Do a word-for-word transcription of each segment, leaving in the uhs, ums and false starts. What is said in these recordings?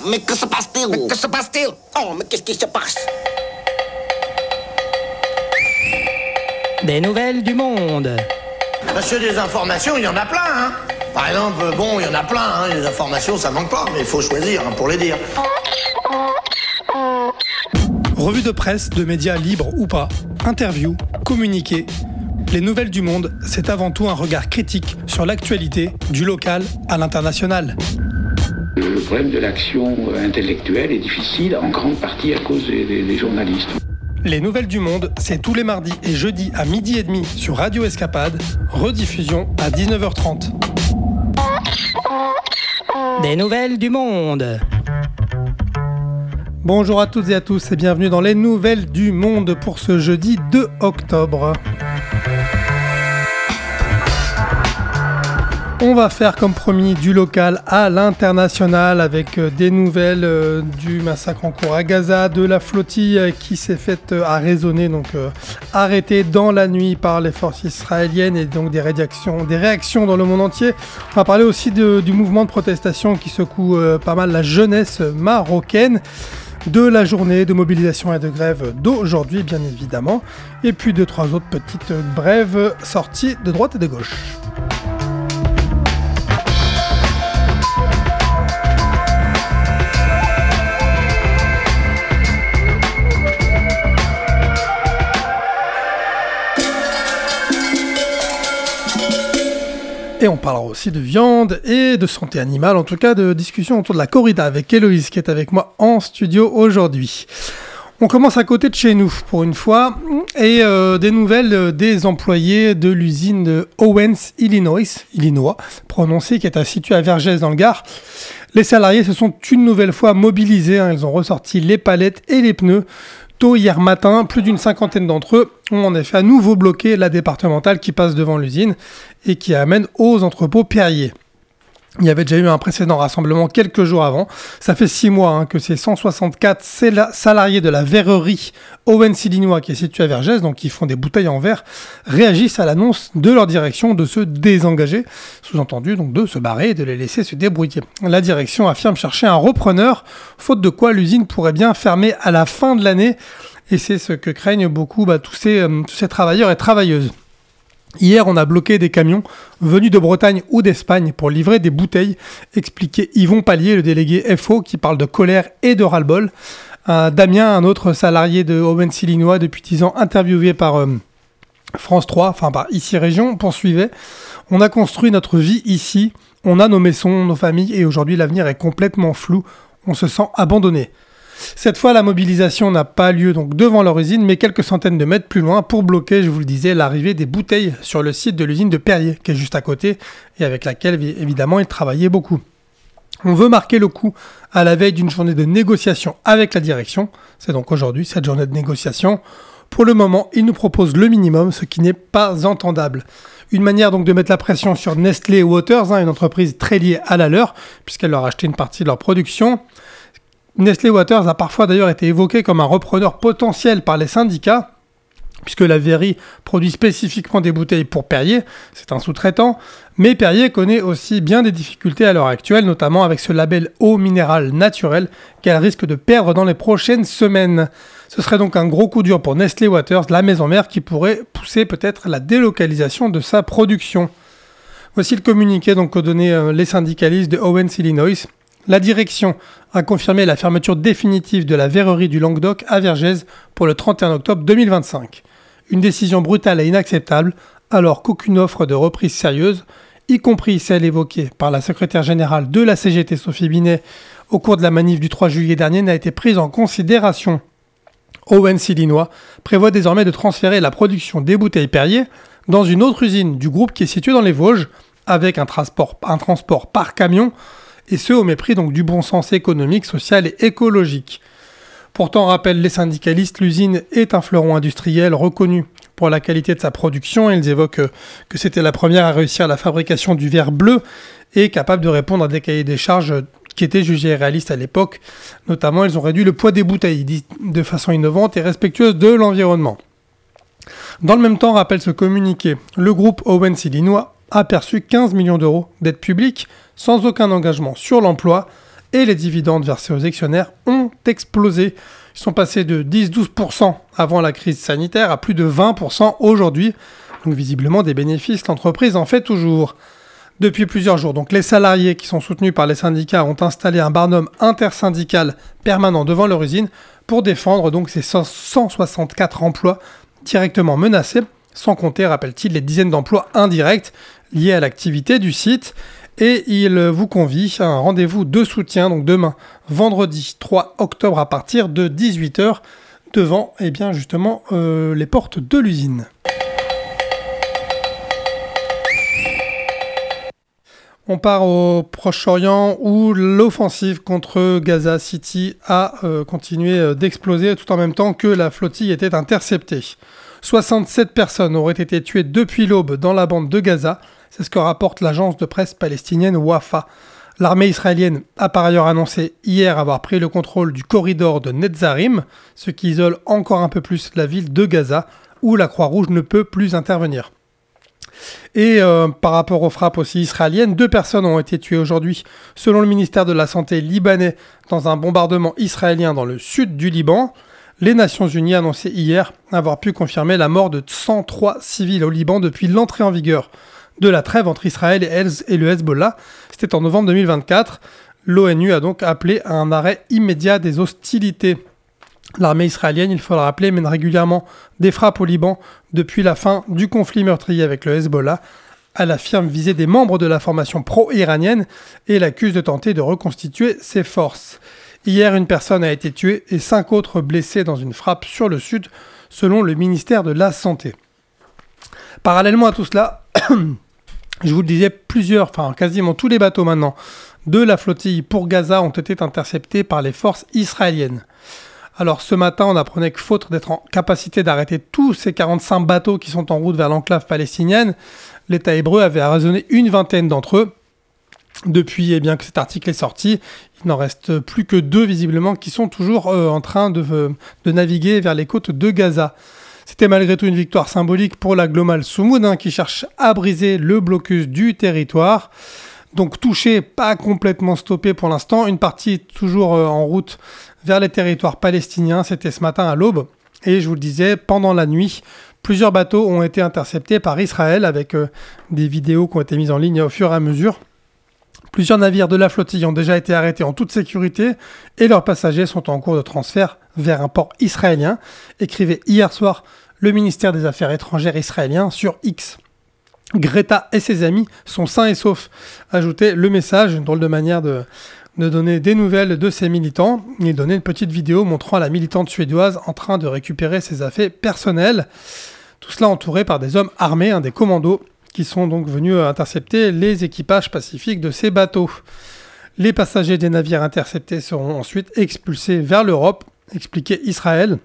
mais que se passe-t-il? Mais que se passe-t-il? Oh, mais qu'est-ce qui se passe? Des nouvelles du monde. Monsieur, des informations, il y en a plein, hein. Par exemple, bon, il y en a plein, hein. Les informations, ça manque pas, mais il faut choisir hein, pour les dire. Revue de presse, de médias libres ou pas, interviews, communiqués. Les nouvelles du monde, c'est avant tout un regard critique sur l'actualité, du local à l'international. Le problème de l'action intellectuelle est difficile, en grande partie à cause des, des, des journalistes. Les nouvelles du monde, c'est tous les mardis et jeudis à midi et demi sur Radio Escapade, rediffusion à dix-neuf heures trente. Des nouvelles du monde. Bonjour à toutes et à tous et bienvenue dans les nouvelles du monde pour ce jeudi deux octobre. On va faire comme promis du local à l'international avec des nouvelles euh, du massacre en cours à Gaza, de la flottille euh, qui s'est faite euh, arraisonner, donc euh, arrêtée dans la nuit par les forces israéliennes et donc des réactions, des réactions dans le monde entier. On va parler aussi de, du mouvement de protestation qui secoue euh, pas mal la jeunesse marocaine, de la journée de mobilisation et de grève d'aujourd'hui bien évidemment, et puis deux trois autres petites brèves sorties de droite et de gauche. Et on parlera aussi de viande et de santé animale, en tout cas de discussion autour de la corrida avec Héloïse qui est avec moi en studio aujourd'hui. On commence à côté de chez nous pour une fois et euh, des nouvelles des employés de l'usine de Owens, Illinois, Illinois, prononcée, qui est située à Vergès dans le Gard. Les salariés se sont une nouvelle fois mobilisés, hein, ils ont ressorti les palettes et les pneus. Tôt hier matin, plus d'une cinquantaine d'entre eux ont en effet à nouveau bloqué la départementale qui passe devant l'usine et qui amène aux entrepôts Perrier. Il y avait déjà eu un précédent rassemblement quelques jours avant. Ça fait six mois hein, que ces cent soixante-quatre salariés de la verrerie Owens Illinois qui est située à Vergès, donc qui font des bouteilles en verre, réagissent à l'annonce de leur direction de se désengager, sous-entendu donc de se barrer et de les laisser se débrouiller. La direction affirme chercher un repreneur, faute de quoi l'usine pourrait bien fermer à la fin de l'année, et c'est ce que craignent beaucoup bah, tous, ces, euh, tous ces travailleurs et travailleuses. Hier, on a bloqué des camions venus de Bretagne ou d'Espagne pour livrer des bouteilles, expliquait Yvon Pallier, le délégué F O, qui parle de colère et de ras-le-bol. Euh, Damien, un autre salarié de Owens Illinois depuis dix ans, interviewé par euh, France trois, enfin par Ici Région, poursuivait. On a construit notre vie ici, on a nos maisons, nos familles, et aujourd'hui l'avenir est complètement flou. On se sent abandonné. Cette fois, la mobilisation n'a pas lieu donc devant leur usine, mais quelques centaines de mètres plus loin pour bloquer, je vous le disais, l'arrivée des bouteilles sur le site de l'usine de Perrier, qui est juste à côté, et avec laquelle, évidemment, ils travaillaient beaucoup. On veut marquer le coup à la veille d'une journée de négociation avec la direction. C'est donc aujourd'hui cette journée de négociation. Pour le moment, ils nous proposent le minimum, ce qui n'est pas entendable. Une manière donc de mettre la pression sur Nestlé Waters, hein, une entreprise très liée à la leur, puisqu'elle leur a acheté une partie de leur production. Nestlé Waters a parfois d'ailleurs été évoqué comme un repreneur potentiel par les syndicats, puisque la verrerie produit spécifiquement des bouteilles pour Perrier, c'est un sous-traitant, mais Perrier connaît aussi bien des difficultés à l'heure actuelle, notamment avec ce label eau minérale naturelle qu'elle risque de perdre dans les prochaines semaines. Ce serait donc un gros coup dur pour Nestlé Waters, la maison mère, qui pourrait pousser peut-être la délocalisation de sa production. Voici le communiqué donc qu'ont donné euh, les syndicalistes de Owens Illinois. La direction a confirmé la fermeture définitive de la verrerie du Languedoc à Vergès pour le trente et un octobre deux mille vingt-cinq. Une décision brutale et inacceptable, alors qu'aucune offre de reprise sérieuse, y compris celle évoquée par la secrétaire générale de la C G T Sophie Binet au cours de la manif du trois juillet dernier, n'a été prise en considération. Owens Illinois prévoit désormais de transférer la production des bouteilles Perrier dans une autre usine du groupe qui est située dans les Vosges, avec un transport, un transport par camion, et ce au mépris donc du bon sens économique, social et écologique. Pourtant, rappellent les syndicalistes, l'usine est un fleuron industriel reconnu pour la qualité de sa production. Ils évoquent que c'était la première à réussir la fabrication du verre bleu et capable de répondre à des cahiers des charges qui étaient jugés réalistes à l'époque. Notamment, ils ont réduit le poids des bouteilles de façon innovante et respectueuse de l'environnement. Dans le même temps, rappelle ce communiqué, le groupe Owens Illinois a perçu quinze millions d'euros d'aide publique sans aucun engagement sur l'emploi et les dividendes versés aux actionnaires ont explosé. Ils sont passés de dix à douze pour cent avant la crise sanitaire à plus de vingt pour cent aujourd'hui. Donc visiblement des bénéfices, l'entreprise en fait toujours. Depuis plusieurs jours, donc les salariés qui sont soutenus par les syndicats ont installé un barnum intersyndical permanent devant leur usine pour défendre donc ces cent soixante-quatre emplois directement menacés, sans compter, rappelle-t-il, les dizaines d'emplois indirects liés à l'activité du site. Et il vous convie à un rendez-vous de soutien, donc demain, vendredi trois octobre à partir de dix-huit heures, devant eh bien, justement euh, les portes de l'usine. On part au Proche-Orient où l'offensive contre Gaza City a euh, continué d'exploser tout en même temps que la flottille était interceptée. soixante-sept personnes auraient été tuées depuis l'aube dans la bande de Gaza, c'est ce que rapporte l'agence de presse palestinienne Wafa. L'armée israélienne a par ailleurs annoncé hier avoir pris le contrôle du corridor de Netzarim, ce qui isole encore un peu plus la ville de Gaza, où la Croix-Rouge ne peut plus intervenir. Et euh, par rapport aux frappes aussi israéliennes, deux personnes ont été tuées aujourd'hui, selon le ministère de la Santé libanais, dans un bombardement israélien dans le sud du Liban. Les Nations Unies annonçaient hier avoir pu confirmer la mort de cent trois civils au Liban depuis l'entrée en vigueur de la trêve entre Israël et le Hezbollah. C'était en novembre deux mille vingt-quatre. L'ONU a donc appelé à un arrêt immédiat des hostilités. L'armée israélienne, il faut le rappeler, mène régulièrement des frappes au Liban depuis la fin du conflit meurtrier avec le Hezbollah. Elle affirme viser des membres de la formation pro-iranienne et l'accuse de tenter de reconstituer ses forces. Hier, une personne a été tuée et cinq autres blessés dans une frappe sur le sud, selon le ministère de la Santé. Parallèlement à tout cela, je vous le disais, plusieurs, enfin quasiment tous les bateaux maintenant de la flottille pour Gaza ont été interceptés par les forces israéliennes. Alors ce matin, on apprenait que faute d'être en capacité d'arrêter tous ces quarante-cinq bateaux qui sont en route vers l'enclave palestinienne, l'État hébreu avait arraisonné une vingtaine d'entre eux. Depuis eh bien, que cet article est sorti, il n'en reste plus que deux visiblement qui sont toujours euh, en train de, euh, de naviguer vers les côtes de Gaza. C'était malgré tout une victoire symbolique pour la Global Soumoud hein, qui cherche à briser le blocus du territoire. Donc touché, pas complètement stoppé pour l'instant. Une partie toujours euh, en route vers les territoires palestiniens. C'était ce matin à l'aube. Et je vous le disais, pendant la nuit, plusieurs bateaux ont été interceptés par Israël avec euh, des vidéos qui ont été mises en ligne au fur et à mesure. Plusieurs navires de la flottille ont déjà été arrêtés en toute sécurité et leurs passagers sont en cours de transfert vers un port israélien, écrivait hier soir le ministère des Affaires étrangères israélien sur X. Greta et ses amis sont sains et saufs, ajoutait le message, une drôle de manière de, de donner des nouvelles de ses militants. Il donnait une petite vidéo montrant la militante suédoise en train de récupérer ses affaires personnelles. Tout cela entouré par des hommes armés, hein, des commandos, qui sont donc venus intercepter les équipages pacifiques de ces bateaux. Les passagers des navires interceptés seront ensuite expulsés vers l'Europe, expliquait Israël.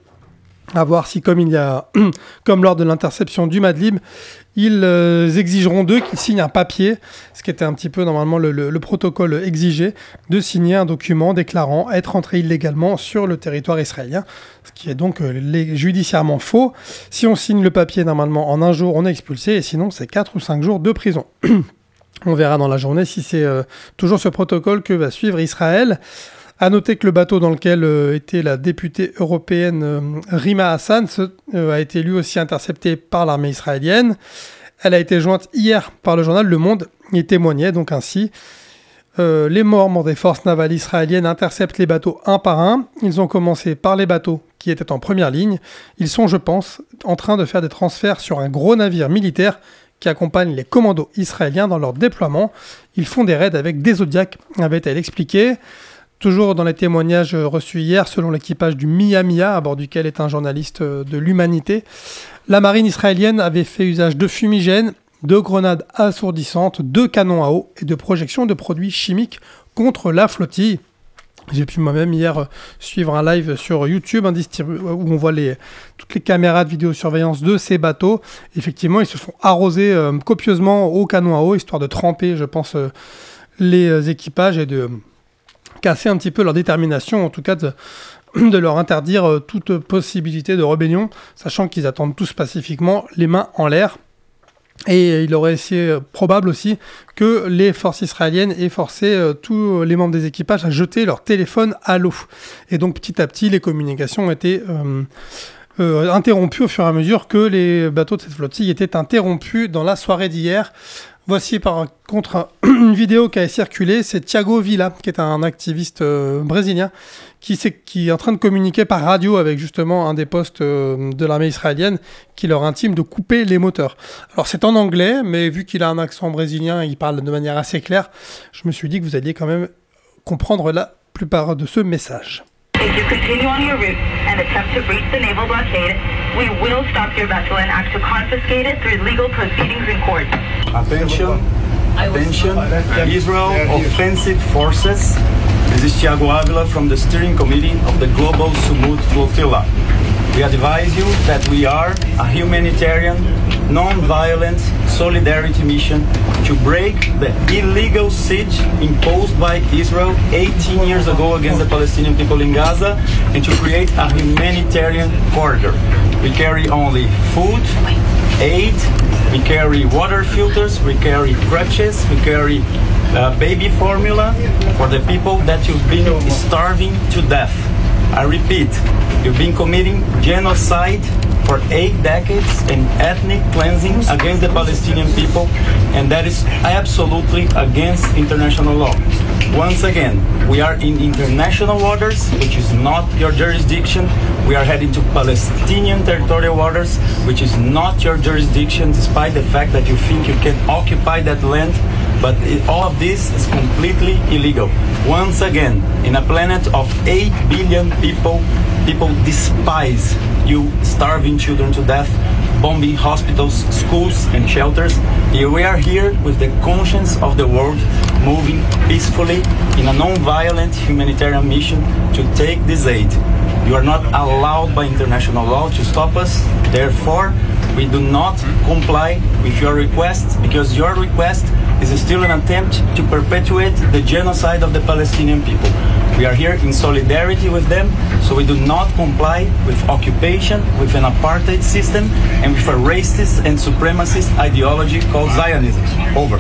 À voir si, comme il y a, comme lors de l'interception du Madlib, ils euh, exigeront d'eux qu'ils signent un papier, ce qui était un petit peu normalement le, le, le protocole exigé, de signer un document déclarant être entré illégalement sur le territoire israélien, ce qui est donc euh, judiciairement faux. Si on signe le papier normalement en un jour, on est expulsé, et sinon c'est quatre ou cinq jours de prison. On verra dans la journée si c'est euh, toujours ce protocole que va suivre Israël. A noter que le bateau dans lequel euh, était la députée européenne euh, Rima Hassan se, euh, a été lui aussi intercepté par l'armée israélienne. Elle a été jointe hier par le journal Le Monde et témoignait donc ainsi. Euh, les membres des forces navales israéliennes interceptent les bateaux un par un. Ils ont commencé par les bateaux qui étaient en première ligne. Ils sont, je pense, en train de faire des transferts sur un gros navire militaire qui accompagne les commandos israéliens dans leur déploiement. Ils font des raids avec des Zodiacs, avait-elle expliqué. Toujours dans les témoignages reçus hier, selon l'équipage du Mia-Mia, à bord duquel est un journaliste de l'Humanité, la marine israélienne avait fait usage de fumigènes, de grenades assourdissantes, de canons à eau et de projections de produits chimiques contre la flottille. J'ai pu moi-même hier suivre un live sur YouTube où on voit les, toutes les caméras de vidéosurveillance de ces bateaux. Effectivement, ils se font arroser euh, copieusement au canon à eau, histoire de tremper, je pense, euh, les équipages et de casser un petit peu leur détermination, en tout cas de, de leur interdire euh, toute possibilité de rébellion, sachant qu'ils attendent tous pacifiquement les mains en l'air. Et il aurait été probable aussi que les forces israéliennes aient forcé euh, tous les membres des équipages à jeter leur téléphone à l'eau. Et donc petit à petit, les communications ont été euh, euh, interrompues au fur et à mesure que les bateaux de cette flottille étaient interrompus dans la soirée d'hier. Voici par contre une vidéo qui a circulé, c'est Thiago Villa, qui est un activiste euh, brésilien, qui, qui est en train de communiquer par radio avec justement un des postes euh, de l'armée israélienne, qui leur intime de couper les moteurs. Alors c'est en anglais, mais vu qu'il a un accent brésilien et il parle de manière assez claire, je me suis dit que vous alliez quand même comprendre la plupart de ce message. If you continue on your route and attempt to breach the naval blockade, we will stop your vessel and act to confiscate it through legal proceedings in court. Attention, attention, Israel Offensive Forces. This is Thiago Avila from the steering committee of the Global Sumut Flotilla. We advise you that we are a humanitarian, non-violent solidarity mission to break the illegal siege imposed by Israel eighteen years ago against the Palestinian people in Gaza and to create a humanitarian corridor. We carry only food, aid, we carry water filters, we carry crutches, we carry uh, baby formula for the people that you've been starving to death. I repeat, you've been committing genocide for eight decades and ethnic cleansing against the Palestinian people, and that is absolutely against international law. Once again, we are in international waters, which is not your jurisdiction. We are heading to Palestinian territorial waters, which is not your jurisdiction, despite the fact that you think you can occupy that land. But it, all of this is completely illegal. Once again, in a planet of eight billion people, people despise you starving children to death, bombing hospitals, schools and shelters. Here we are here with the conscience of the world, moving peacefully in a non-violent humanitarian mission to take this aid. You are not allowed by international law to stop us. Therefore, we do not comply with your request, because your request is still an attempt to perpetuate the genocide of the Palestinian people. We are here in solidarity with them, so we do not comply with occupation, with an apartheid system, and with a racist and supremacist ideology called Zionism. Over.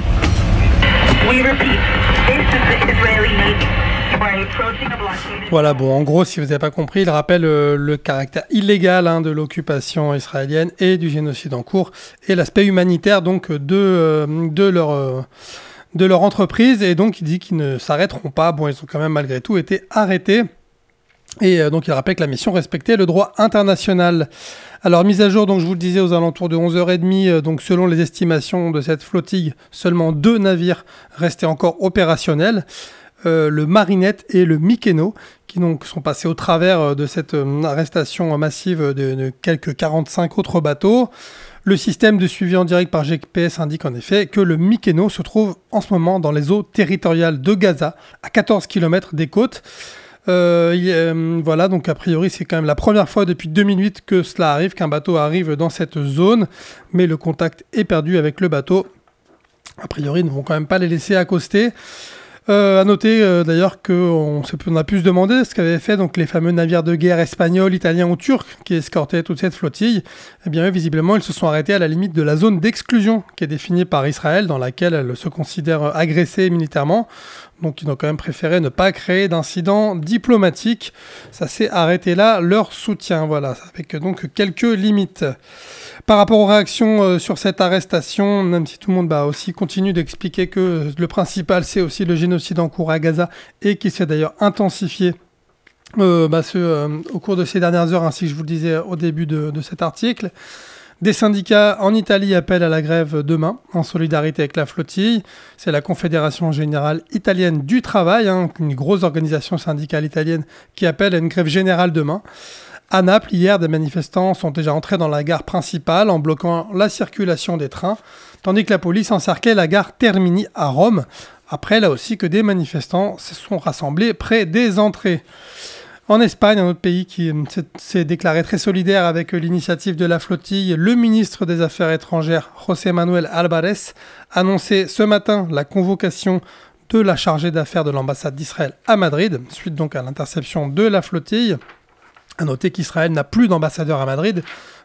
We repeat, this is the Israeli Navy. Voilà, bon, en gros, si vous n'avez pas compris, il rappelle euh, le caractère illégal hein, de l'occupation israélienne et du génocide en cours et l'aspect humanitaire donc de, euh, de, leur, euh, de leur entreprise. Et donc, il dit qu'ils ne s'arrêteront pas. Bon, ils ont quand même malgré tout été arrêtés. Et euh, donc, il rappelle que la mission respectait le droit international. Alors, mise à jour, donc je vous le disais, aux alentours de onze heures trente, euh, donc selon les estimations de cette flottille, seulement deux navires restaient encore opérationnels. Euh, le Marinette et le Mykénos, qui donc sont passés au travers euh, de cette euh, arrestation massive de, de quelques quarante-cinq autres bateaux. Le système de suivi en direct par G P S indique en effet que le Mykénos se trouve en ce moment dans les eaux territoriales de Gaza, à quatorze kilomètres des côtes. Euh, il, euh, voilà, donc a priori c'est quand même la première fois depuis deux mille huit que cela arrive, qu'un bateau arrive dans cette zone, mais le contact est perdu avec le bateau. A priori, ils ne vont quand même pas les laisser accoster. Euh, à noter euh, d'ailleurs qu'on on a pu se demander ce qu'avaient fait donc les fameux navires de guerre espagnols, italiens ou turcs qui escortaient toute cette flottille. Eh bien, eux, visiblement, ils se sont arrêtés à la limite de la zone d'exclusion qui est définie par Israël, dans laquelle elle se considère agressée militairement. Donc, ils ont quand même préféré ne pas créer d'incident diplomatique. Ça s'est arrêté là, leur soutien, voilà, avec donc quelques limites. Par rapport aux réactions euh, sur cette arrestation, même si tout le monde bah, aussi continue d'expliquer que le principal, c'est aussi le génocide en cours à Gaza et qui s'est d'ailleurs intensifié euh, bah, ce, euh, au cours de ces dernières heures, ainsi que je vous le disais au début de, de cet article. Des syndicats en Italie appellent à la grève demain, en solidarité avec la flottille. C'est la Confédération Générale Italienne du Travail, hein, une grosse organisation syndicale italienne qui appelle à une grève générale demain. À Naples, hier, des manifestants sont déjà entrés dans la gare principale en bloquant la circulation des trains, tandis que la police encerclait la gare Termini à Rome. Après, là aussi, que des manifestants se sont rassemblés près des entrées. En Espagne, un autre pays qui s'est déclaré très solidaire avec l'initiative de la flottille, le ministre des Affaires étrangères, José Manuel Álvarez, annonçait ce matin la convocation de la chargée d'affaires de l'ambassade d'Israël à Madrid, suite donc à l'interception de la flottille. À noter qu'Israël n'a plus d'ambassadeur à Madrid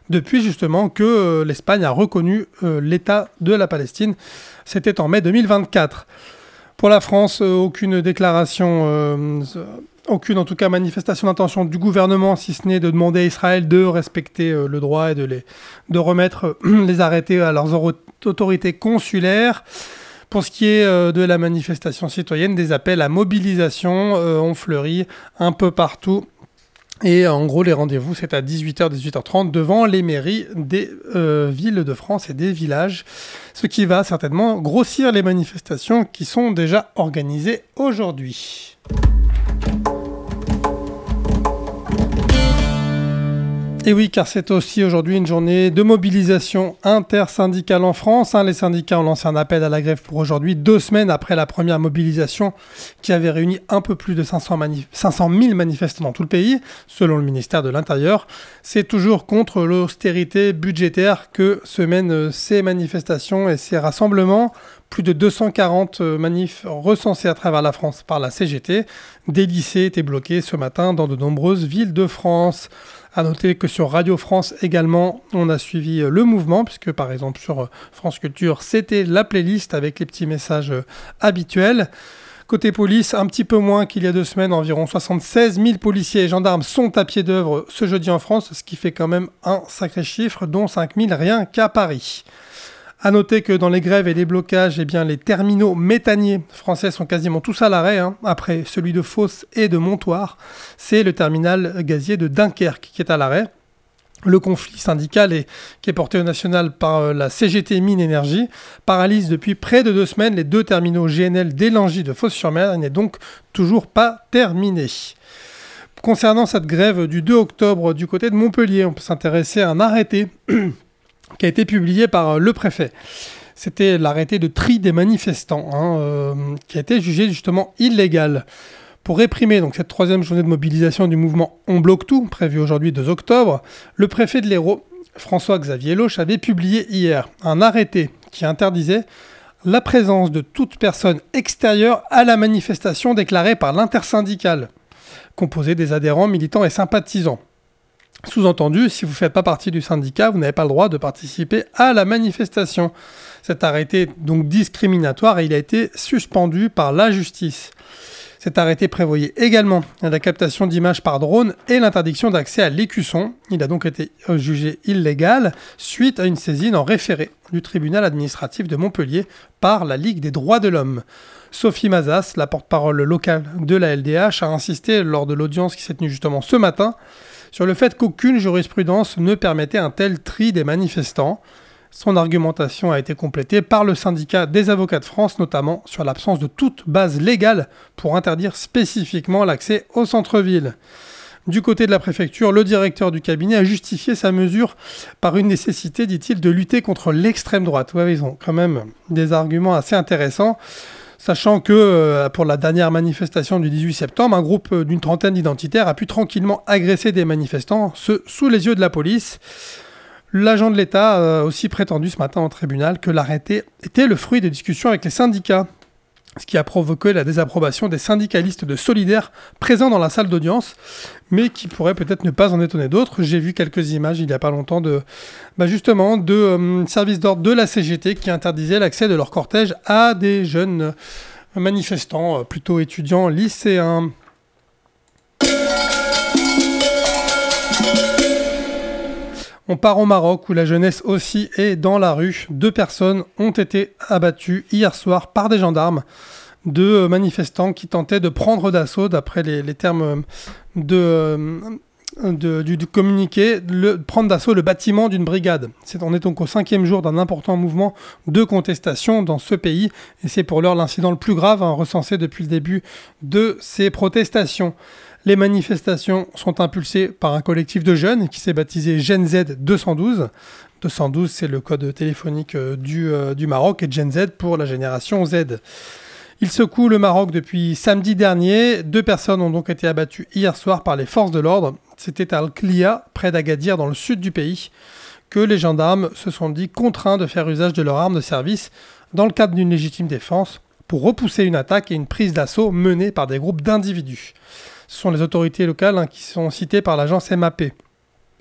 depuis justement que euh, l'Espagne a reconnu euh, l'État de la Palestine. C'était en mai deux mille vingt-quatre. Pour la France, euh, aucune déclaration, euh, aucune en tout cas manifestation d'intention du gouvernement, si ce n'est de demander à Israël de respecter euh, le droit et de, les, de remettre euh, les arrêtés à leurs autorités consulaires. Pour ce qui est euh, de la manifestation citoyenne, des appels à mobilisation euh, ont fleuri un peu partout. Et en gros, les rendez-vous, c'est à dix-huit heures, dix-huit heures trente devant les mairies des euh, villes de France et des villages. Ce qui va certainement grossir les manifestations qui sont déjà organisées aujourd'hui. Et oui, car c'est aussi aujourd'hui une journée de mobilisation intersyndicale en France. Hein. Les syndicats ont lancé un appel à la grève pour aujourd'hui, deux semaines après la première mobilisation qui avait réuni un peu plus de cinq cents, manif- cinq cent mille manifestants dans tout le pays, selon le ministère de l'Intérieur. C'est toujours contre l'austérité budgétaire que se mènent ces manifestations et ces rassemblements. Plus de deux cent quarante manifs recensés à travers la France par la C G T. Des lycées étaient bloqués ce matin dans de nombreuses villes de France. À noter que sur Radio France également, on a suivi le mouvement, puisque par exemple sur France Culture, c'était la playlist avec les petits messages habituels. Côté police, un petit peu moins qu'il y a deux semaines, environ soixante-seize mille policiers et gendarmes sont à pied d'œuvre ce jeudi en France, ce qui fait quand même un sacré chiffre, dont cinq mille rien qu'à Paris. A noter que dans les grèves et les blocages, eh bien, les terminaux méthaniers français sont quasiment tous à l'arrêt, hein, après celui de Fos et de Montoire. C'est le terminal gazier de Dunkerque qui est à l'arrêt. Le conflit syndical est, qui est porté au national par euh, la C G T Mines Énergie paralyse depuis près de deux semaines les deux terminaux G N L d'Élangy de Fos-sur-Mer et n'est donc toujours pas terminé. Concernant cette grève du deux octobre du côté de Montpellier, on peut s'intéresser à un arrêté qui a été publié par le préfet. C'était l'arrêté de tri des manifestants, hein, euh, qui a été jugé justement illégal. Pour réprimer donc, cette troisième journée de mobilisation du mouvement On bloque tout, prévue aujourd'hui deux octobre, le préfet de l'Hérault, François-Xavier Loche, avait publié hier un arrêté qui interdisait la présence de toute personne extérieure à la manifestation déclarée par l'intersyndicale, composée des adhérents, militants et sympathisants. Sous-entendu, si vous ne faites pas partie du syndicat, vous n'avez pas le droit de participer à la manifestation. Cet arrêté est donc discriminatoire et il a été suspendu par la justice. Cet arrêté prévoyait également la captation d'images par drone et l'interdiction d'accès à l'écusson. Il a donc été jugé illégal suite à une saisine en référé du tribunal administratif de Montpellier par la Ligue des droits de l'homme. Sophie Mazas, la porte-parole locale de la L D H, a insisté lors de l'audience qui s'est tenue justement ce matin sur le fait qu'aucune jurisprudence ne permettait un tel tri des manifestants. Son argumentation a été complétée par le syndicat des avocats de France, notamment sur l'absence de toute base légale pour interdire spécifiquement l'accès au centre-ville. Du côté de la préfecture, le directeur du cabinet a justifié sa mesure par une nécessité, dit-il, de lutter contre l'extrême droite. Ouais, ils ont quand même des arguments assez intéressants. Sachant que euh, pour la dernière manifestation du dix-huit septembre, un groupe euh, d'une trentaine d'identitaires a pu tranquillement agresser des manifestants, ce, sous les yeux de la police. L'agent de l'État a aussi prétendu ce matin au tribunal que l'arrêté était le fruit des discussions avec les syndicats, ce qui a provoqué la désapprobation des syndicalistes de Solidaires présents dans la salle d'audience, mais qui pourrait peut-être ne pas en étonner d'autres. J'ai vu quelques images il n'y a pas longtemps de, bah justement, de euh, services d'ordre de la C G T qui interdisaient l'accès de leur cortège à des jeunes manifestants, plutôt étudiants, lycéens. On part au Maroc où la jeunesse aussi est dans la rue. Deux personnes ont été abattues hier soir par des gendarmes, deux manifestants qui tentaient de prendre d'assaut, d'après les, les termes de, de, du, du communiqué, le, prendre d'assaut le bâtiment d'une brigade. C'est, on est donc au cinquième jour d'un important mouvement de contestation dans ce pays et c'est pour l'heure l'incident le plus grave hein, recensé depuis le début de ces protestations. Les manifestations sont impulsées par un collectif de jeunes qui s'est baptisé Gen Z deux cent douze. deux cent douze, c'est le code téléphonique du, euh, du Maroc et Gen Z pour la génération Z. Il secoue le Maroc depuis samedi dernier. Deux personnes ont donc été abattues hier soir par les forces de l'ordre. C'était à Al-Khlia, près d'Agadir, dans le sud du pays, que les gendarmes se sont dit contraints de faire usage de leur arme de service dans le cadre d'une légitime défense pour repousser une attaque et une prise d'assaut menée par des groupes d'individus. Ce sont les autorités locales hein, qui sont citées par l'agence M A P.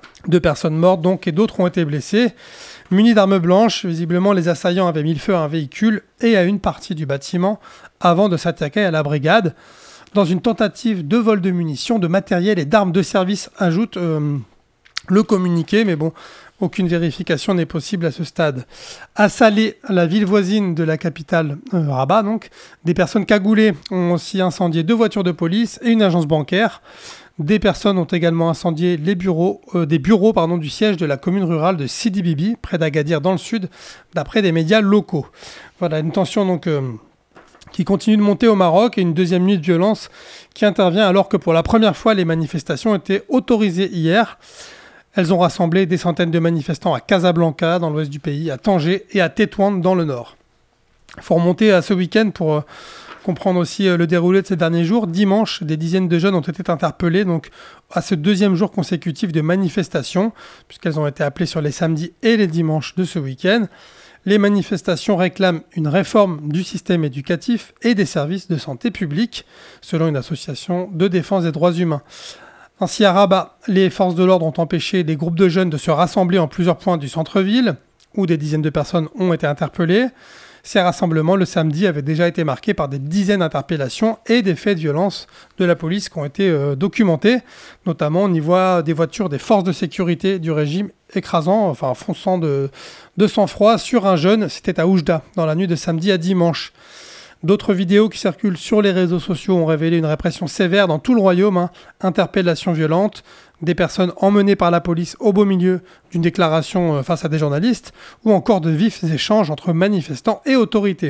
Deux personnes mortes donc et d'autres ont été blessées. Munis d'armes blanches, visiblement les assaillants avaient mis le feu à un véhicule et à une partie du bâtiment avant de s'attaquer à la brigade. Dans une tentative de vol de munitions, de matériel et d'armes de service, ajoute euh, le communiqué, mais bon, aucune vérification n'est possible à ce stade. À Salé, la ville voisine de la capitale euh, Rabat, donc, des personnes cagoulées ont aussi incendié deux voitures de police et une agence bancaire. Des personnes ont également incendié les bureaux, euh, des bureaux pardon, du siège de la commune rurale de Sidi Bibi, près d'Agadir dans le sud, d'après des médias locaux. Voilà, une tension donc euh, qui continue de monter au Maroc et une deuxième nuit de violence qui intervient alors que pour la première fois les manifestations étaient autorisées hier. Elles ont rassemblé des centaines de manifestants à Casablanca dans l'ouest du pays, à Tanger et à Tétouan dans le nord. Il faut remonter à ce week-end pour euh, comprendre aussi euh, le déroulé de ces derniers jours. Dimanche, des dizaines de jeunes ont été interpellés donc, à ce deuxième jour consécutif de manifestations, puisqu'elles ont été appelées sur les samedis et les dimanches de ce week-end. Les manifestations réclament une réforme du système éducatif et des services de santé publique, selon une association de défense des droits humains. Ainsi, à Rabat, les forces de l'ordre ont empêché des groupes de jeunes de se rassembler en plusieurs points du centre-ville, où des dizaines de personnes ont été interpellées. Ces rassemblements, le samedi, avaient déjà été marqués par des dizaines d'interpellations et des faits de violence de la police qui ont été euh, documentés. Notamment, on y voit des voitures des forces de sécurité du régime écrasant, enfin fonçant de, de sang-froid sur un jeune. C'était à Oujda, dans la nuit de samedi à dimanche. D'autres vidéos qui circulent sur les réseaux sociaux ont révélé une répression sévère dans tout le royaume, hein. Interpellations violentes, des personnes emmenées par la police au beau milieu d'une déclaration face à des journalistes, ou encore de vifs échanges entre manifestants et autorités.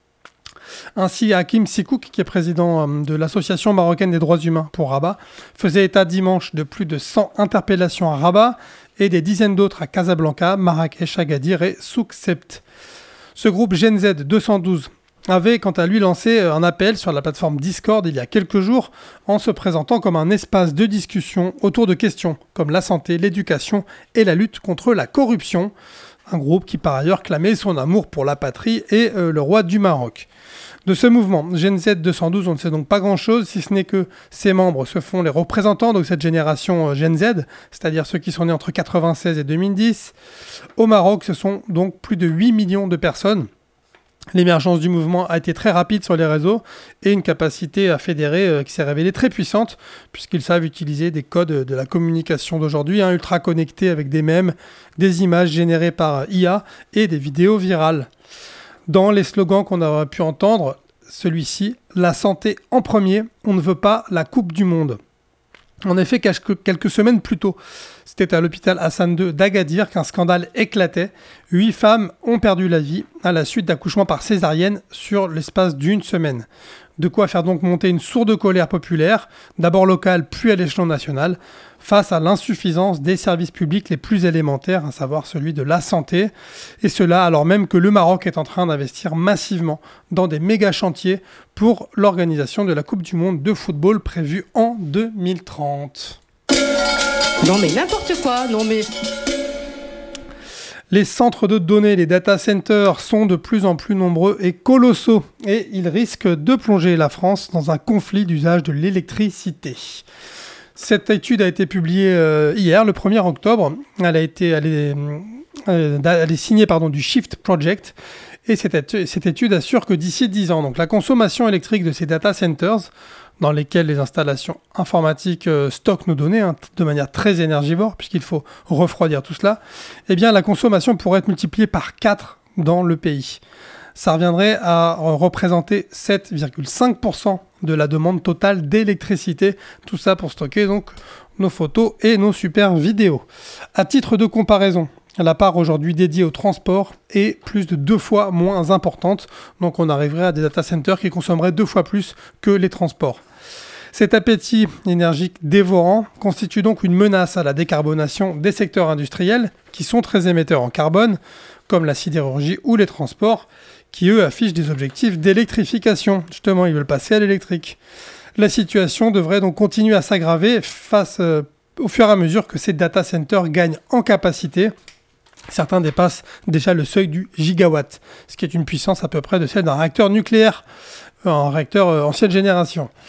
Ainsi, Hakim Sikouk, qui est président de l'Association marocaine des droits humains pour Rabat, faisait état dimanche de plus de cent interpellations à Rabat et des dizaines d'autres à Casablanca, Marrakech, Agadir et Souk Sebt. Ce groupe Gen Z deux cent douze avait quant à lui lancé un appel sur la plateforme Discord il y a quelques jours en se présentant comme un espace de discussion autour de questions comme la santé, l'éducation et la lutte contre la corruption. Un groupe qui par ailleurs clamait son amour pour la patrie et euh, le roi du Maroc. De ce mouvement, Gen Z deux cent douze, on ne sait donc pas grand-chose, si ce n'est que ses membres se font les représentants de cette génération Gen Z, c'est-à-dire ceux qui sont nés entre quatre-vingt-seize et deux mille dix. Au Maroc, ce sont donc plus de huit millions de personnes. L'émergence du mouvement a été très rapide sur les réseaux et une capacité à fédérer euh, qui s'est révélée très puissante puisqu'ils savent utiliser des codes de la communication d'aujourd'hui, hein, ultra connectés avec des mèmes, des images générées par I A et des vidéos virales. Dans les slogans qu'on a pu entendre, celui-ci, la santé en premier, on ne veut pas la Coupe du Monde. En effet, quelques semaines plus tôt, c'était à l'hôpital Hassan deux d'Agadir qu'un scandale éclatait. Huit femmes ont perdu la vie à la suite d'accouchements par césarienne sur l'espace d'une semaine. De quoi faire donc monter une sourde colère populaire, d'abord locale puis à l'échelon national, face à l'insuffisance des services publics les plus élémentaires, à savoir celui de la santé. Et cela alors même que le Maroc est en train d'investir massivement dans des méga chantiers pour l'organisation de la Coupe du Monde de football prévue en deux mille trente. Non mais n'importe quoi, non mais... Les centres de données, les data centers, sont de plus en plus nombreux et colossaux, et ils risquent de plonger la France dans un conflit d'usage de l'électricité. Cette étude a été publiée euh, hier, le premier octobre. Elle a été, elle est, euh, elle est signée pardon, du Shift Project, et cette, cette étude assure que d'ici dix ans, donc la consommation électrique de ces data centers, dans lesquels les installations informatiques euh, stockent nos données hein, de manière très énergivore, puisqu'il faut refroidir tout cela, eh bien la consommation pourrait être multipliée par quatre dans le pays. Ça reviendrait à représenter sept virgule cinq pour cent de la demande totale d'électricité, tout ça pour stocker donc nos photos et nos super vidéos. À titre de comparaison, la part aujourd'hui dédiée au transport est plus de deux fois moins importante, donc on arriverait à des data centers qui consommeraient deux fois plus que les transports. Cet appétit énergique dévorant constitue donc une menace à la décarbonation des secteurs industriels qui sont très émetteurs en carbone, comme la sidérurgie ou les transports, qui eux affichent des objectifs d'électrification. Justement, ils veulent passer à l'électrique. La situation devrait donc continuer à s'aggraver face euh, au fur et à mesure que ces data centers gagnent en capacité. Certains dépassent déjà le seuil du gigawatt, ce qui est une puissance à peu près de celle d'un réacteur nucléaire, un réacteur euh, ancienne génération.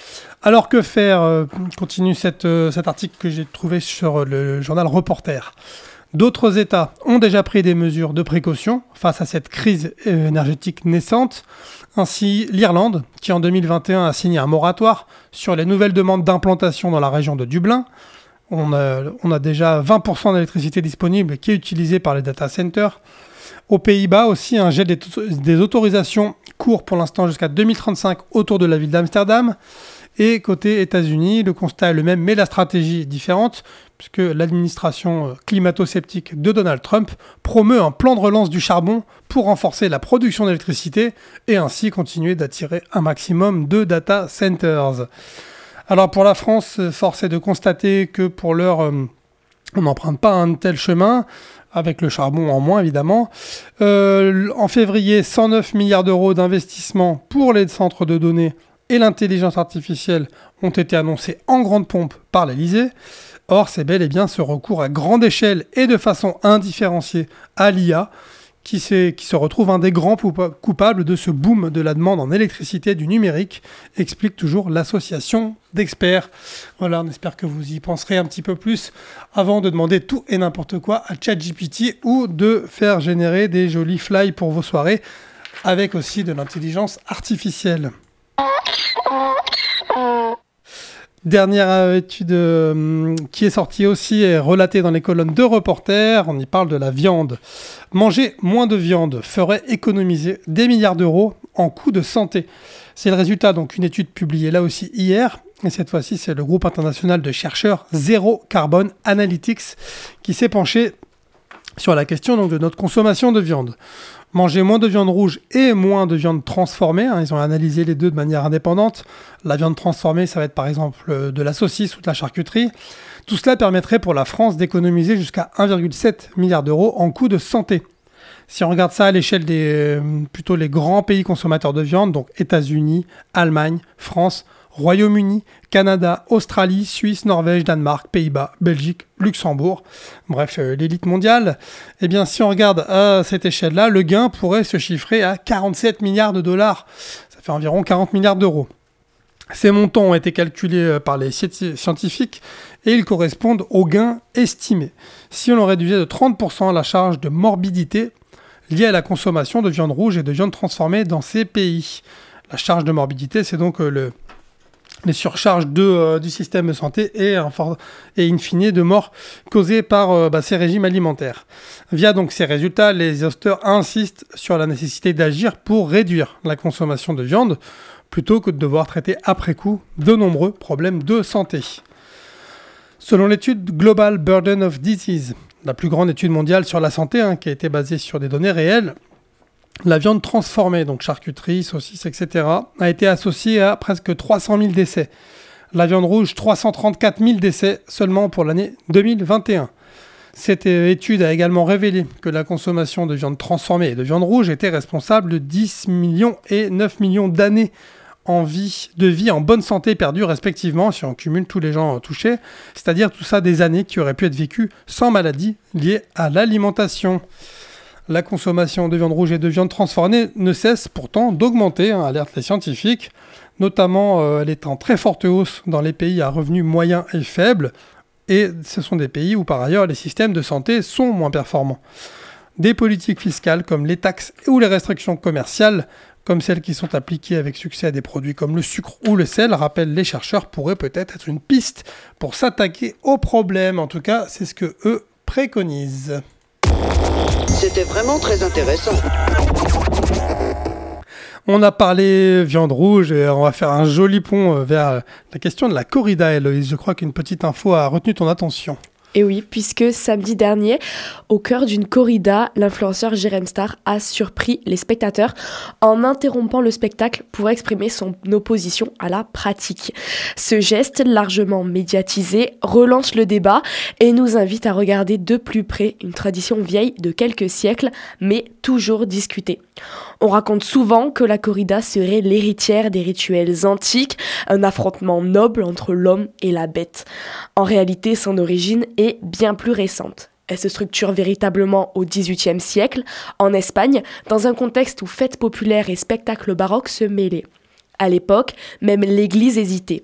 Alors que faire euh, continue cette, euh, cet article que j'ai trouvé sur le journal Reporter. D'autres États ont déjà pris des mesures de précaution face à cette crise énergétique naissante. Ainsi, l'Irlande, qui en deux mille vingt et un a signé un moratoire sur les nouvelles demandes d'implantation dans la région de Dublin. On a, on a déjà vingt pour cent d'électricité disponible qui est utilisée par les data centers. Aux Pays-Bas aussi, un gel des, des autorisations court pour l'instant jusqu'à deux mille trente-cinq autour de la ville d'Amsterdam. Et côté États-Unis, le constat est le même, mais la stratégie est différente, puisque l'administration climato-sceptique de Donald Trump promeut un plan de relance du charbon pour renforcer la production d'électricité et ainsi continuer d'attirer un maximum de data centers. Alors pour la France, force est de constater que pour l'heure, euh, on n'emprunte pas un tel chemin, avec le charbon en moins évidemment. Euh, en février, cent neuf milliards d'euros d'investissement pour les centres de données et l'intelligence artificielle ont été annoncés en grande pompe par l'Elysée. Or, c'est bel et bien ce recours à grande échelle et de façon indifférenciée à l'I A qui, qui se retrouve un des grands coupables de ce boom de la demande en électricité du numérique, explique toujours l'association d'experts. Voilà, on espère que vous y penserez un petit peu plus avant de demander tout et n'importe quoi à ChatGPT ou de faire générer des jolis fly pour vos soirées avec aussi de l'intelligence artificielle. Dernière étude euh, qui est sortie aussi et relatée dans les colonnes de Reporter, on y parle de la viande. Manger moins de viande ferait économiser des milliards d'euros en coûts de santé. C'est le résultat donc d'une étude publiée là aussi hier, et cette fois-ci c'est le groupe international de chercheurs Zero Carbon Analytics qui s'est penché sur la question donc, de notre consommation de viande. Manger moins de viande rouge et moins de viande transformée, hein, ils ont analysé les deux de manière indépendante. La viande transformée, ça va être par exemple de la saucisse ou de la charcuterie. Tout cela permettrait pour la France d'économiser jusqu'à un virgule sept milliard d'euros en coûts de santé. Si on regarde ça à l'échelle des euh, plutôt les grands pays consommateurs de viande, donc États-Unis, Allemagne, France, Royaume-Uni, Canada, Australie, Suisse, Norvège, Danemark, Pays-Bas, Belgique, Luxembourg, bref, euh, l'élite mondiale, eh bien si on regarde à cette échelle-là, le gain pourrait se chiffrer à quarante-sept milliards de dollars. Ça fait environ quarante milliards d'euros. Ces montants ont été calculés par les scientifiques et ils correspondent aux gains estimés. Si on en réduisait de trente pour cent la charge de morbidité liée à la consommation de viande rouge et de viande transformée dans ces pays. La charge de morbidité, c'est donc euh, le... les surcharges de, euh, du système de santé et, enfin, et in fine de morts causées par euh, bah, ces régimes alimentaires. Via donc ces résultats, les auteurs insistent sur la nécessité d'agir pour réduire la consommation de viande plutôt que de devoir traiter après coup de nombreux problèmes de santé. Selon l'étude Global Burden of Disease, la plus grande étude mondiale sur la santé hein, qui a été basée sur des données réelles, la viande transformée, donc charcuterie, saucisse, et cetera, a été associée à presque trois cent mille décès. La viande rouge, trois cent trente-quatre mille décès seulement pour l'année deux mille vingt et un. Cette étude a également révélé que la consommation de viande transformée et de viande rouge était responsable de dix millions et neuf millions d'années en vie, de vie en bonne santé perdues respectivement, si on cumule tous les gens touchés, c'est-à-dire tout ça des années qui auraient pu être vécues sans maladie liée à l'alimentation. La consommation de viande rouge et de viande transformée ne cesse pourtant d'augmenter, hein, alertent les scientifiques, notamment euh, elle est en très forte hausse dans les pays à revenus moyens et faibles, et ce sont des pays où par ailleurs les systèmes de santé sont moins performants. Des politiques fiscales comme les taxes ou les restrictions commerciales, comme celles qui sont appliquées avec succès à des produits comme le sucre ou le sel, rappellent les chercheurs, pourraient peut-être être une piste pour s'attaquer au problème. En tout cas, c'est ce que eux préconisent. C'était vraiment très intéressant. On a parlé viande rouge et on va faire un joli pont vers la question de la corrida, Héloïse. Je crois qu'une petite info a retenu ton attention. Et oui, puisque samedi dernier, au cœur d'une corrida, l'influenceur Jérém Star a surpris les spectateurs en interrompant le spectacle pour exprimer son opposition à la pratique. Ce geste, largement médiatisé, relance le débat et nous invite à regarder de plus près une tradition vieille de quelques siècles, mais toujours discutée. On raconte souvent que la corrida serait l'héritière des rituels antiques, un affrontement noble entre l'homme et la bête. En réalité, son origine est bien plus récente. Elle se structure véritablement au dix-huitième siècle, en Espagne, dans un contexte où fêtes populaires et spectacles baroques se mêlaient. À l'époque, même l'Église hésitait.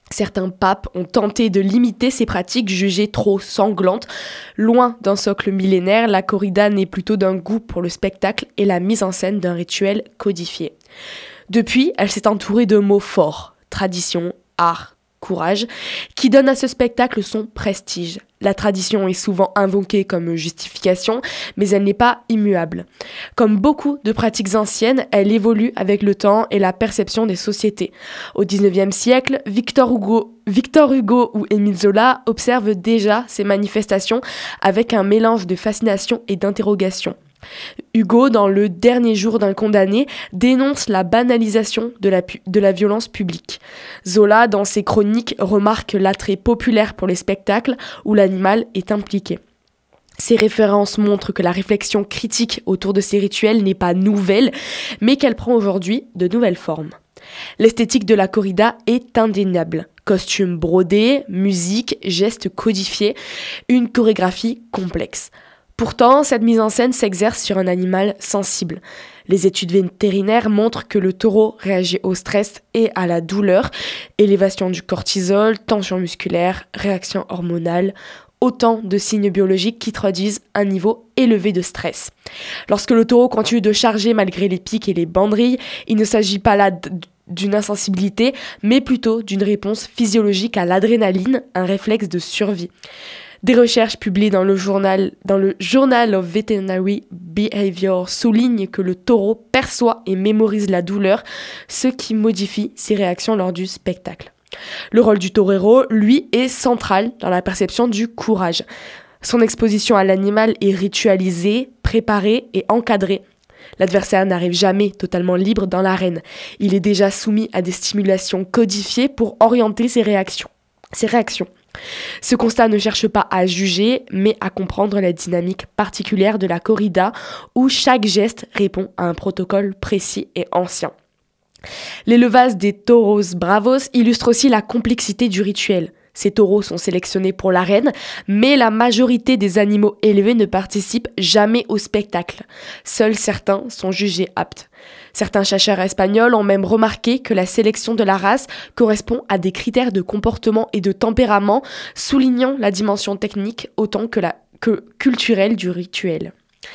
Certains papes ont tenté de limiter ces pratiques jugées trop sanglantes. Loin d'un socle millénaire, la corrida naît plutôt d'un goût pour le spectacle et la mise en scène d'un rituel codifié. Depuis, elle s'est entourée de mots forts, tradition, art, courage, qui donnent à ce spectacle son prestige. La tradition est souvent invoquée comme justification, mais elle n'est pas immuable. Comme beaucoup de pratiques anciennes, elle évolue avec le temps et la perception des sociétés. Au dix-neuvième siècle, Victor Hugo, Victor Hugo ou Émile Zola observent déjà ces manifestations avec un mélange de fascination et d'interrogation. Hugo, dans Le dernier jour d'un condamné, dénonce la banalisation de la, pu- de la violence publique. Zola, dans ses chroniques, remarque l'attrait populaire pour les spectacles où l'animal est impliqué. Ces références montrent que la réflexion critique autour de ces rituels n'est pas nouvelle, mais qu'elle prend aujourd'hui de nouvelles formes. L'esthétique de la corrida est indéniable. Costumes brodés, musique, gestes codifiés, une chorégraphie complexe. Pourtant, cette mise en scène s'exerce sur un animal sensible. Les études vétérinaires montrent que le taureau réagit au stress et à la douleur, élévation du cortisol, tension musculaire, réaction hormonale, autant de signes biologiques qui traduisent un niveau élevé de stress. Lorsque le taureau continue de charger malgré les pics et les banderilles, il ne s'agit pas là d- d'une insensibilité, mais plutôt d'une réponse physiologique à l'adrénaline, un réflexe de survie. Des recherches publiées dans le journal, dans le Journal of Veterinary Behavior soulignent que le taureau perçoit et mémorise la douleur, ce qui modifie ses réactions lors du spectacle. Le rôle du torero, lui, est central dans la perception du courage. Son exposition à l'animal est ritualisée, préparée et encadrée. L'adversaire n'arrive jamais totalement libre dans l'arène. Il est déjà soumis à des stimulations codifiées pour orienter ses réactions. Ses réactions. Ce constat ne cherche pas à juger, mais à comprendre la dynamique particulière de la corrida, où chaque geste répond à un protocole précis et ancien. L'élevage des toros bravos illustre aussi la complexité du rituel. Ces taureaux sont sélectionnés pour l'arène, mais la majorité des animaux élevés ne participent jamais au spectacle. Seuls certains sont jugés aptes. Certains chercheurs espagnols ont même remarqué que la sélection de la race correspond à des critères de comportement et de tempérament, soulignant la dimension technique autant que, la, que culturelle du rituel.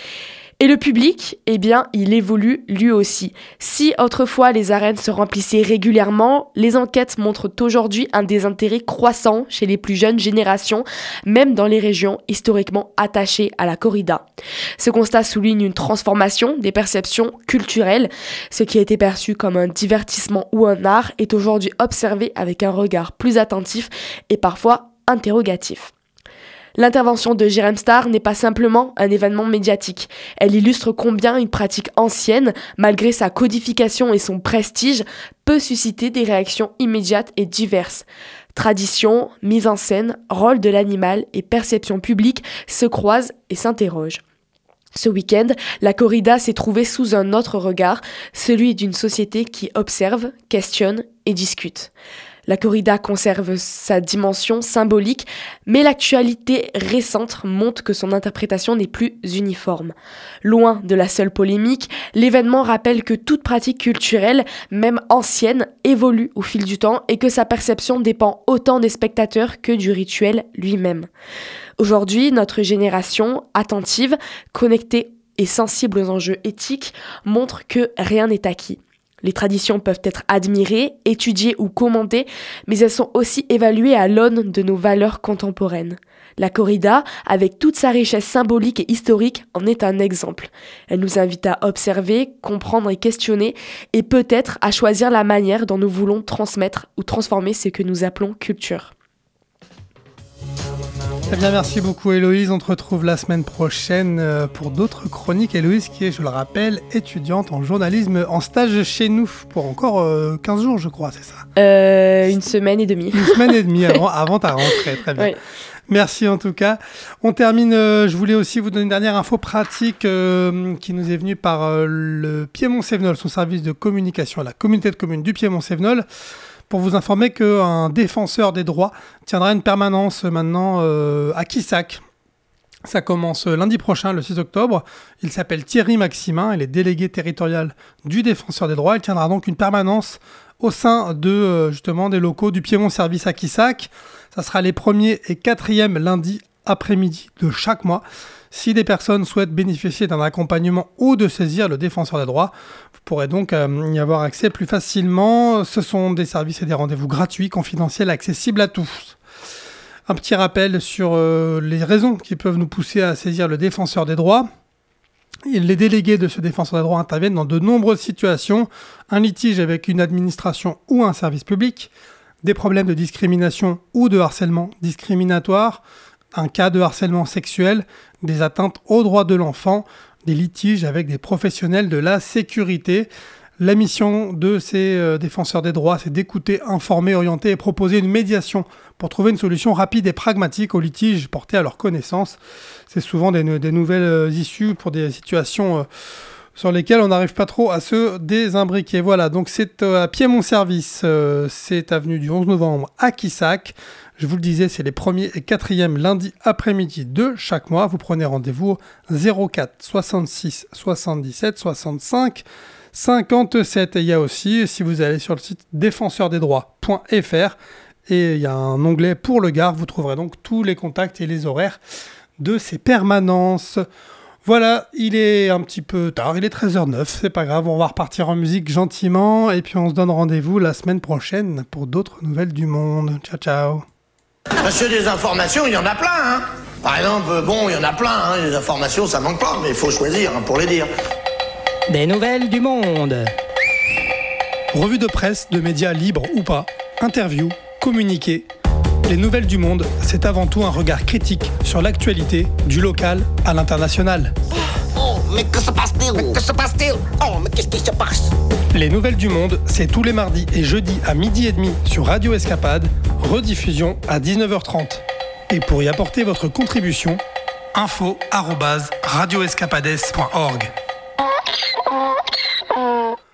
Et le public, eh bien, il évolue lui aussi. Si autrefois les arènes se remplissaient régulièrement, les enquêtes montrent aujourd'hui un désintérêt croissant chez les plus jeunes générations, même dans les régions historiquement attachées à la corrida. Ce constat souligne une transformation des perceptions culturelles. Ce qui a été perçu comme un divertissement ou un art est aujourd'hui observé avec un regard plus attentif et parfois interrogatif. L'intervention de Jérém Star n'est pas simplement un événement médiatique. Elle illustre combien une pratique ancienne, malgré sa codification et son prestige, peut susciter des réactions immédiates et diverses. Tradition, mise en scène, rôle de l'animal et perception publique se croisent et s'interrogent. Ce week-end, la corrida s'est trouvée sous un autre regard, celui d'une société qui observe, questionne et discute. La corrida conserve sa dimension symbolique, mais l'actualité récente montre que son interprétation n'est plus uniforme. Loin de la seule polémique, l'événement rappelle que toute pratique culturelle, même ancienne, évolue au fil du temps et que sa perception dépend autant des spectateurs que du rituel lui-même. Aujourd'hui, notre génération, attentive, connectée et sensible aux enjeux éthiques, montre que rien n'est acquis. Les traditions peuvent être admirées, étudiées ou commentées, mais elles sont aussi évaluées à l'aune de nos valeurs contemporaines. La corrida, avec toute sa richesse symbolique et historique, en est un exemple. Elle nous invite à observer, comprendre et questionner, et peut-être à choisir la manière dont nous voulons transmettre ou transformer ce que nous appelons culture. Eh bien, merci beaucoup Héloïse. On te retrouve la semaine prochaine pour d'autres chroniques. Héloïse qui est, je le rappelle, étudiante en journalisme en stage chez nous pour encore euh, quinze jours, je crois, c'est ça euh, Une semaine et demie. Une semaine et demie avant, avant ta rentrée, très bien. Oui. Merci en tout cas. On termine, euh, je voulais aussi vous donner une dernière info pratique euh, qui nous est venue par euh, le Piémont-Cévenol, son service de communication, la communauté de communes du Piémont-Cévenol, pour vous informer qu'un défenseur des droits tiendra une permanence maintenant euh, à Quissac. Ça commence lundi prochain, le six octobre. Il s'appelle Thierry Maximin, il est délégué territorial du Défenseur des droits. Il tiendra donc une permanence au sein de, justement, des locaux du Piémont Service à Quissac. Ça sera les premiers et quatrièmes lundis après-midi de chaque mois. Si des personnes souhaitent bénéficier d'un accompagnement ou de saisir le Défenseur des droits, vous pourrez donc euh, y avoir accès plus facilement. Ce sont des services et des rendez-vous gratuits, confidentiels, accessibles à tous. Un petit rappel sur euh, les raisons qui peuvent nous pousser à saisir le Défenseur des droits. Les délégués de ce Défenseur des droits interviennent dans de nombreuses situations. Un litige avec une administration ou un service public, des problèmes de discrimination ou de harcèlement discriminatoire, un cas de harcèlement sexuel, des atteintes aux droits de l'enfant, des litiges avec des professionnels de la sécurité. La mission de ces euh, défenseurs des droits, c'est d'écouter, informer, orienter et proposer une médiation pour trouver une solution rapide et pragmatique aux litiges portés à leur connaissance. C'est souvent des, des nouvelles euh, issues pour des situations euh, sur lesquelles on n'arrive pas trop à se désimbriquer. Voilà, donc c'est euh, à Piémont Service, euh, c'est avenue du onze novembre à Quissac. Je vous le disais, c'est les premiers et quatrièmes lundis après-midi de chaque mois. Vous prenez rendez-vous au zéro quatre soixante-six soixante-dix-sept soixante-cinq cinquante-sept. Et il y a aussi, si vous allez sur le site défenseur des droits point f r, et il y a un onglet pour le Gard, vous trouverez donc tous les contacts et les horaires de ces permanences. Voilà, il est un petit peu tard, il est treize heures neuf, c'est pas grave, on va repartir en musique gentiment, et puis on se donne rendez-vous la semaine prochaine pour d'autres nouvelles du monde. Ciao, ciao. Monsieur, des informations, il y en a plein, hein. Par exemple, bon, il y en a plein, hein. Les informations, ça manque pas, mais il faut choisir hein, pour les dire. Des nouvelles du monde. Revue de presse, de médias libres ou pas, interviews, communiqués. Les nouvelles du monde, c'est avant tout un regard critique sur l'actualité, du local à l'international. Oh, mais que se passe-t-il? Mais que se passe-t-il? Oh, mais qu'est-ce qui se passe? Les nouvelles du monde, c'est tous les mardis et jeudis à midi et demi sur Radio Escapade, rediffusion à dix-neuf heures trente. Et pour y apporter votre contribution, info arobase radio escapades point org.